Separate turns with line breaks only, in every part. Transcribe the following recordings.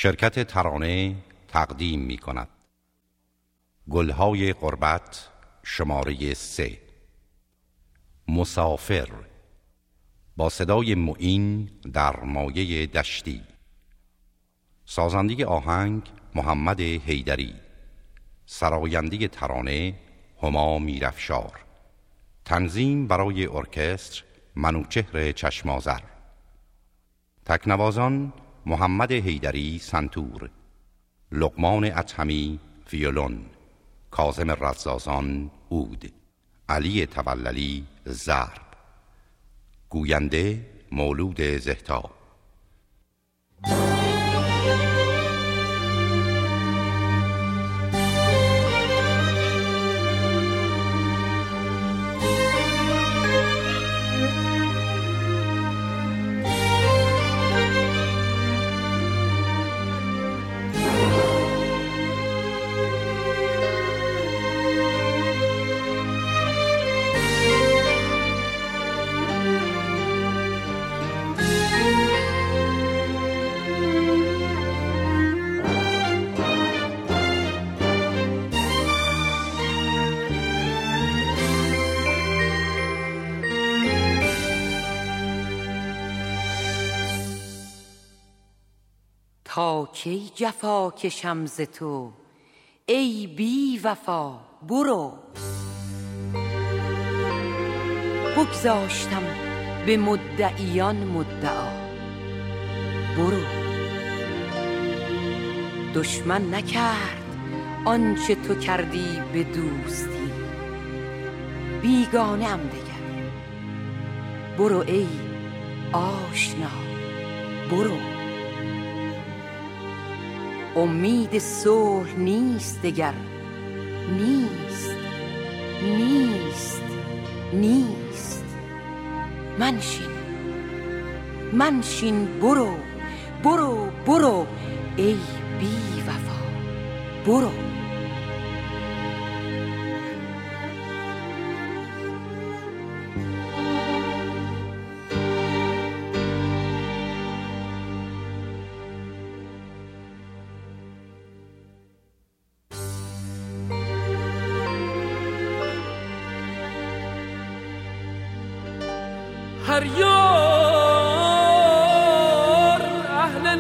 شرکت ترانه تقدیم می کند گلهای غربت شماره 3. مسافر با صدای معین در مایه دشتی. سازنده آهنگ محمد حیدری. سراینده ترانه هما میرافشار. تنظیم برای ارکستر منوچهر چشمازر. تکنوازان محمد حیدری سنتور، لقمان اطهمی ویولون، کاظم رزازان عود، علی توللی ضرب. گوینده مولود زهتا.
تا کی جفا کشم ز تو ای بی وفا؟ برو. بگذاشتم به مدعیان مدعا. برو. دشمن نکرد آنچه تو کردی به دوستی، بیگانه ام دگر. برو ای آشنا، برو. امید صلح نیست دگر، نیست نیست نیست. منشین برو برو برو ای بی وفا. برو.
هر یار اهل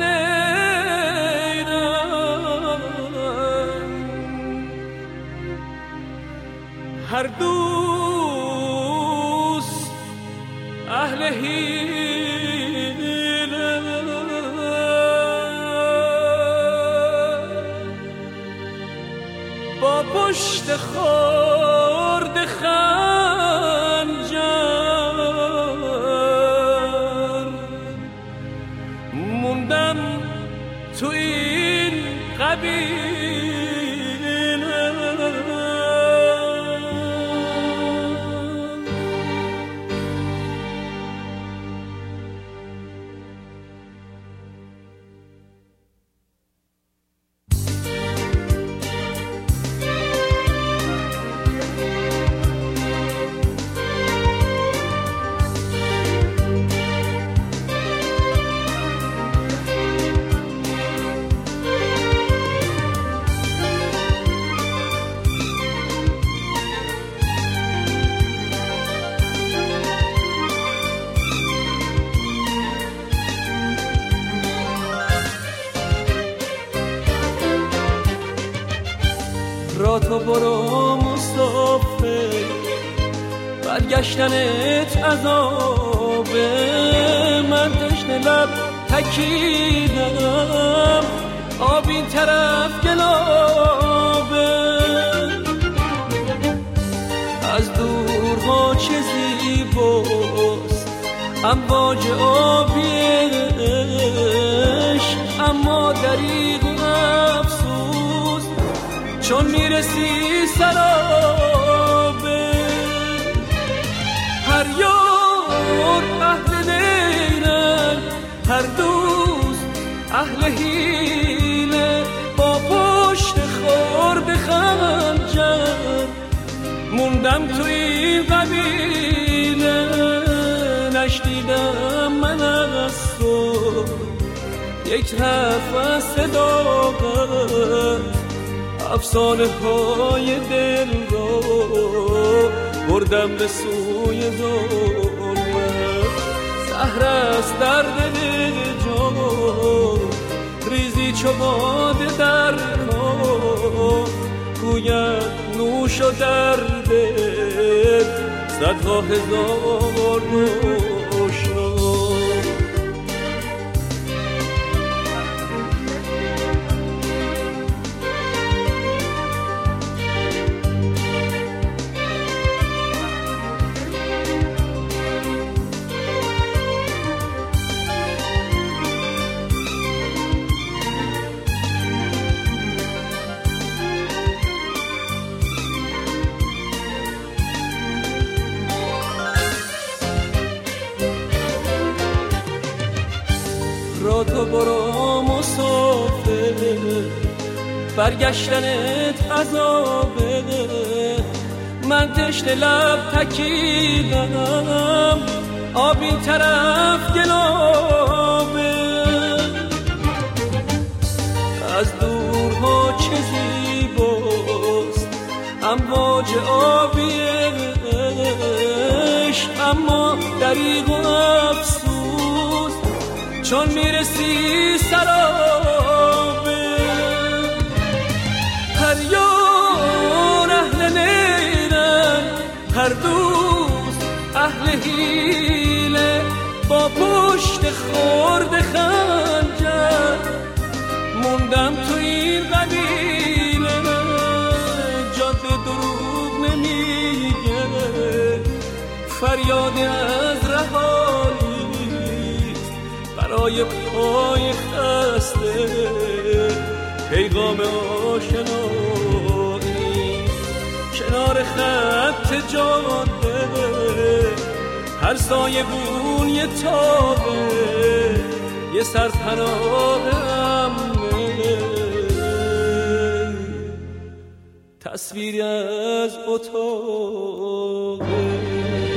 نیرم، هر دوست اهل حیله. با پشت خورد خنجر تو این قبیله. را تو برو مسافر، برگشتنت عذابه. من تشنه لب تکیدم، آب این طرف گلابه. از دورها چه زیباست امواج آبیش، اما دریغ و افسوس چون میرسی سرابه. هر یار اهل نیرن، هر دوست اهل حیله. با پشت خورد خنجر موندم توی قبیله. نشنیدم من از تو یک نفس صداقت افسانه های دل را بردم به سوی ظلمت. سحر است در دل جان ریزی چو باده در کام، گوید نوش و در دل صدها هزار نوشا. تو برو مسافر، برگشتنت عذابه. من تشنه لب تکیدم، آب این طرف گلابه. از دورها چه زیباست امواج آبی عشق، اما دریغ و افسوس چون میرسی سرابه. هر یار اهل نیرن، هر دوست اهل حیله، با پشت خورد خنجر موندم تو این قبیله. جاده دروغ نمیگه، فریاد از رهایی برای پای خسته، پیغام آشنایی کنار خط جاده. هر سایه بون یه تابه، یه سرپناه امنه، تصویری از اتاقه.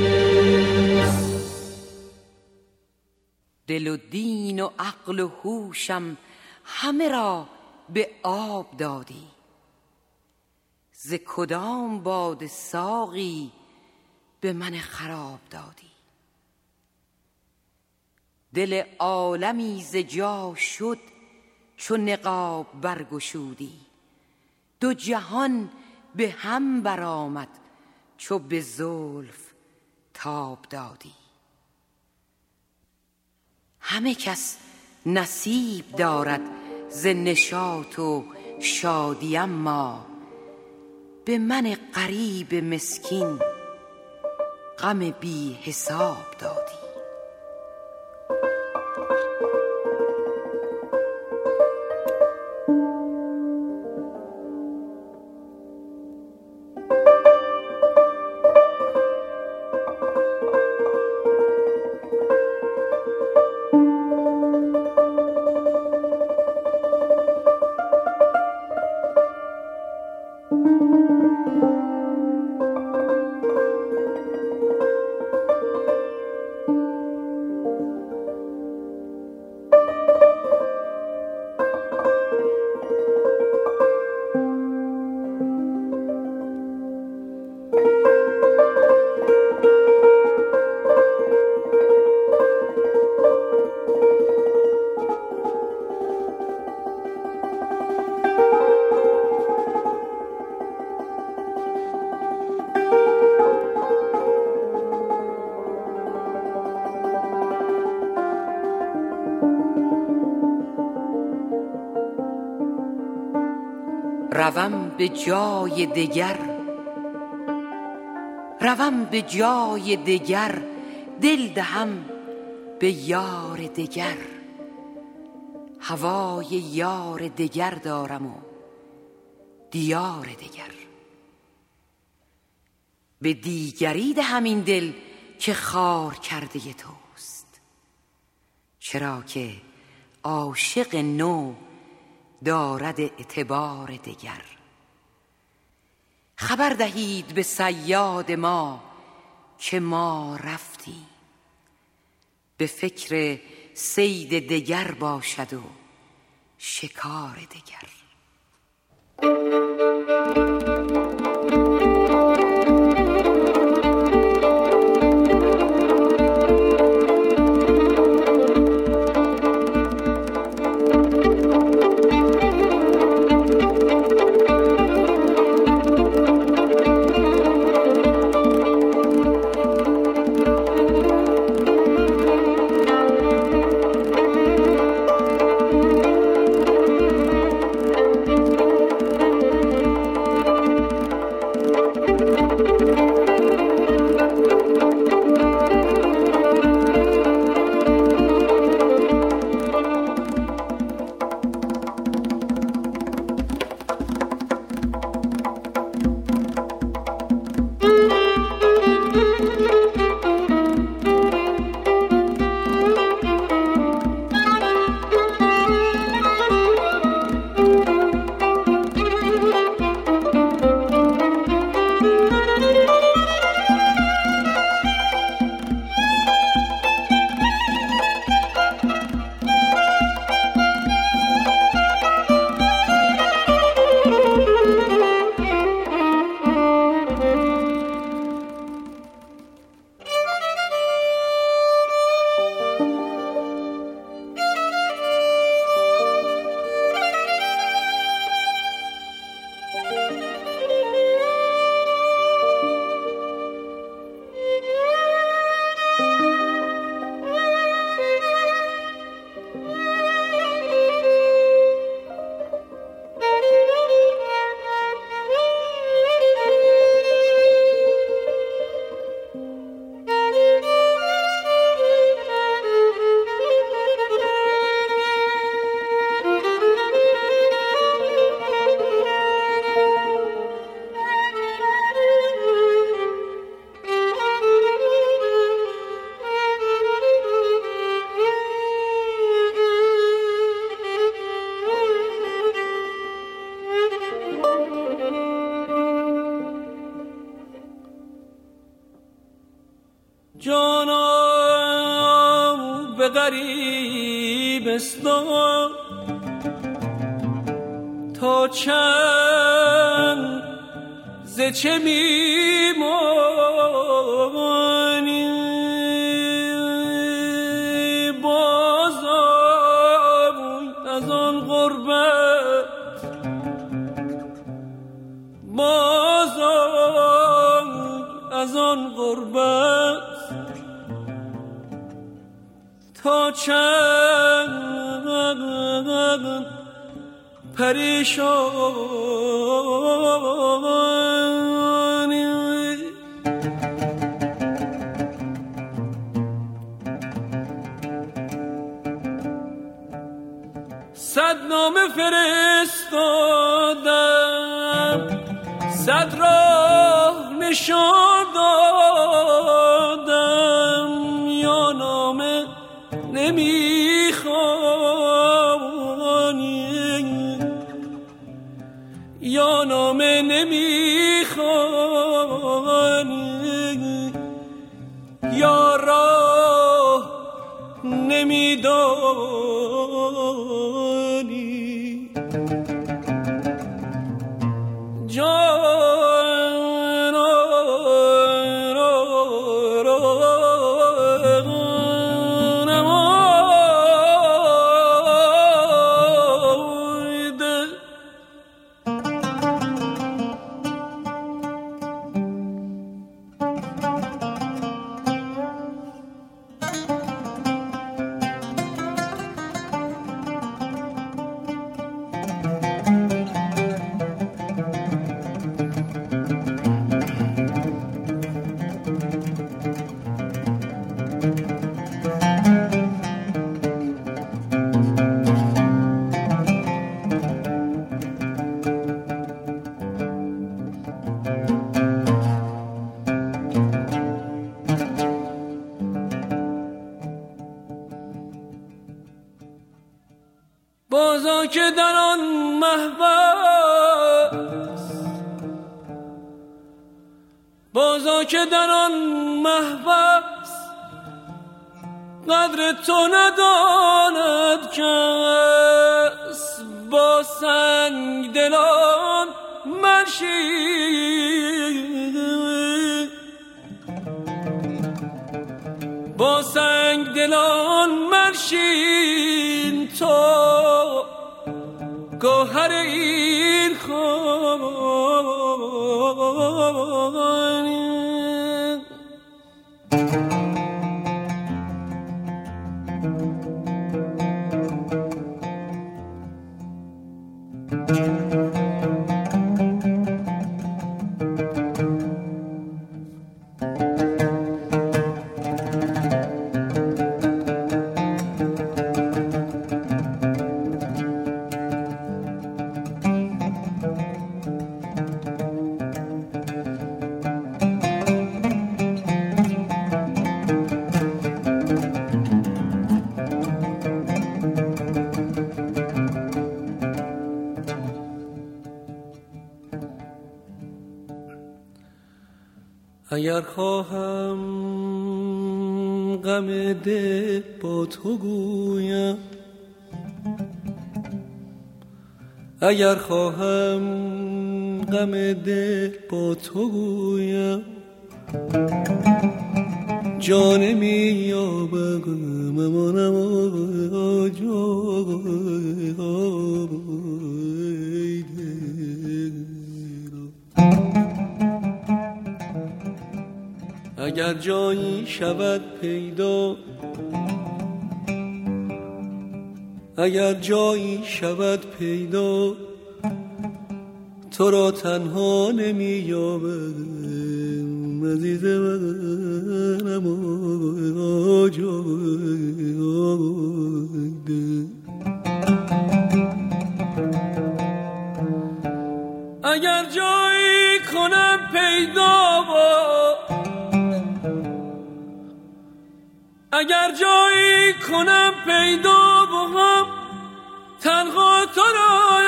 دل و دین و عقل و هوشم همه را به آب دادی، ز کدام باد ساقی به من خراب دادی. دل عالمی ز جا شد چو نقاب برگشودی، دو جهان به هم برآمد چو به زلف تاب دادی. همه کس نصیب دارد ز نشاط و شادی، اما به من غریب مسکین غم بی حساب دادی. روم به جای دگر، روم به جای دگر، دل دهم به یار دگر. هوای یار دگر دارم و دیار دگر. به دیگری دهم این دل که خار کرده توست، چرا که عاشق نو دارد اعتبار دگر. خبر دهید به صیاد ما که ما رفتیم، به فکر صید دگر باشد و شکار دگر.
جانم به غریبستان تا چند ز چه میمانی بازم از آن غربت بازم از آن غربت تا چند پریشانی صد نامه فرستادم صد راه نشان دادم یا نامه نمیخوانی یا نامه نمیخوانی یا راه نمیدانی بازا که در آن محبس بازا که در آن محبس قدر تو نداند کس با سنگ دلان منشین، با سنگ دلان منشین تو گوهر این خانی. اگر خواهم غم دل با تو گویم، اگر خواهم غم دل با تو گویم، جان می یابم ممانم جای اگر جایی شود پیدا، اگر جایی شود پیدا، تو را تنها نمی یابم عزیز منم اگر جایی کنم پیدا، اگر جایی کنم پیدا بهم تنها تو را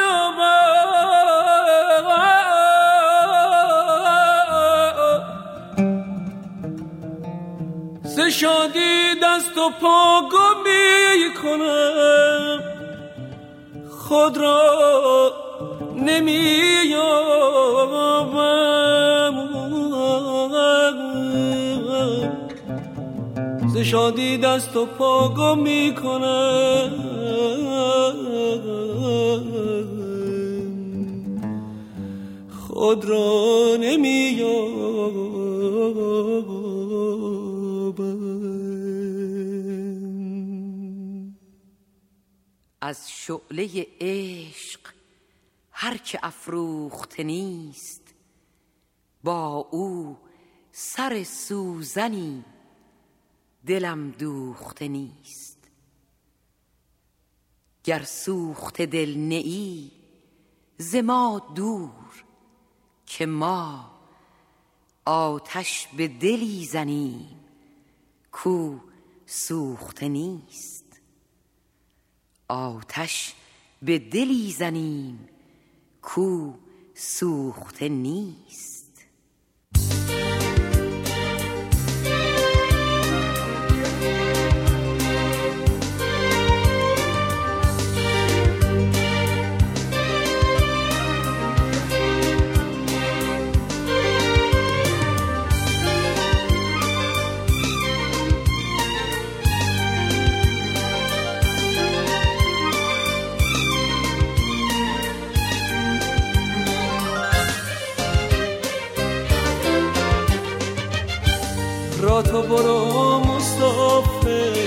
یابم، ز شادی دست و پا گم می کنم، خود را نمی یابم، ز شادی دست و پا گم می کنم، خود را نمی یابم.
از شعله عشق هر که افروخته نیست، با او سر سوزنی دلم دوخته نیست. گر سوخته دل نیی ز ما دور، که ما آتش به دلی زنیم کو سوخته نیست. آتش به دلی زنیم کو سوخته نیست.
را تو برو مسافر،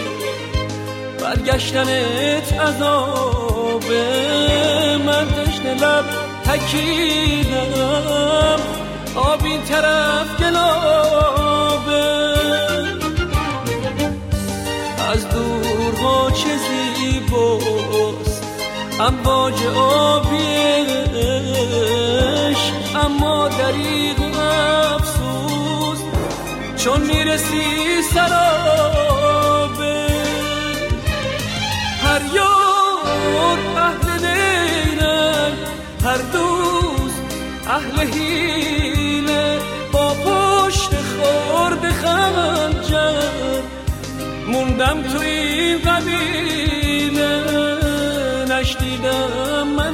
برگشتنت عذابه، من تشنه لب تکیدم، آب این طرف گلابه. از دورها چه زیباست امواج آبیش، اما دریغ افسوس چون میرسی سرابه. هر یار اهل دیرن، هر دوست اهل حیله، با پشت خورد خنجر موندم تو این قبیله. نشنیدم من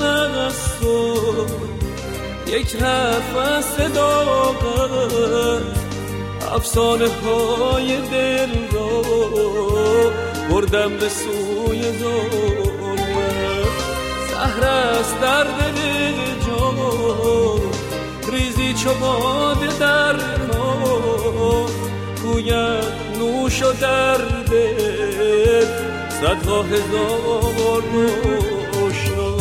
یک حرف از صداقت افسانه های دل را بردم به سوی ظلمت. زهر است در دل جان ریزی چو باده در کار، گوید نوش و در دل صدها هزار آشنا.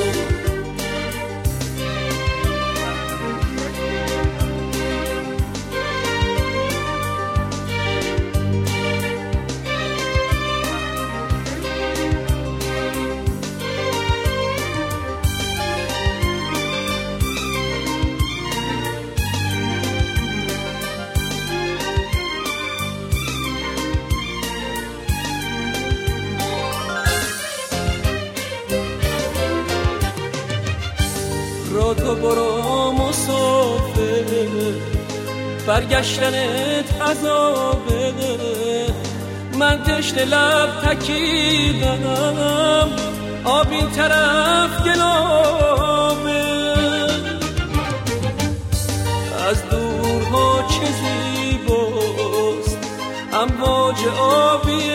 تو برو مسافر، برگشتنت عذابه. من تشنه لب تکیدم، آب این طرف گلابه. از دورها چه زیباست امواج آبی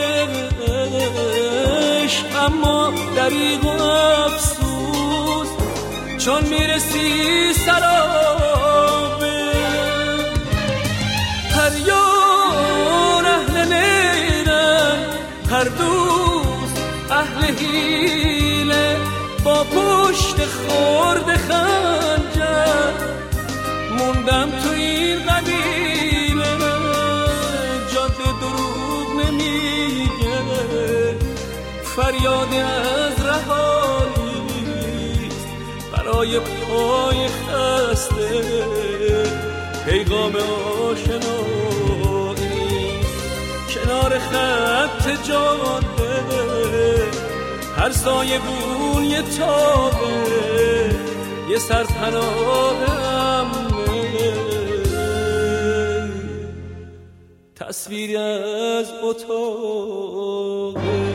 عشق، اما دریغ و افسوس چون میرسی سرابه. هر یار اهل میرن، هر دوست اهل حیله، با پشت خورد خنجر موندم تو این قبیله. جاده دروغ نمیگه، فریاد از رهایی برای پای خسته، پیغام آشنایی کنار خط جاده. هر سایه بون یه تابه، یه سرپناه امنه، تصویری از اتاقه.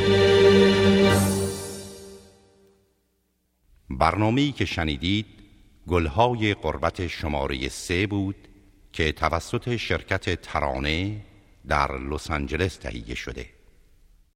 برنامه‌ای که شنیدید گلهای غربت شماره 3 بود که توسط شرکت ترانه در لس آنجلس تهیه شده.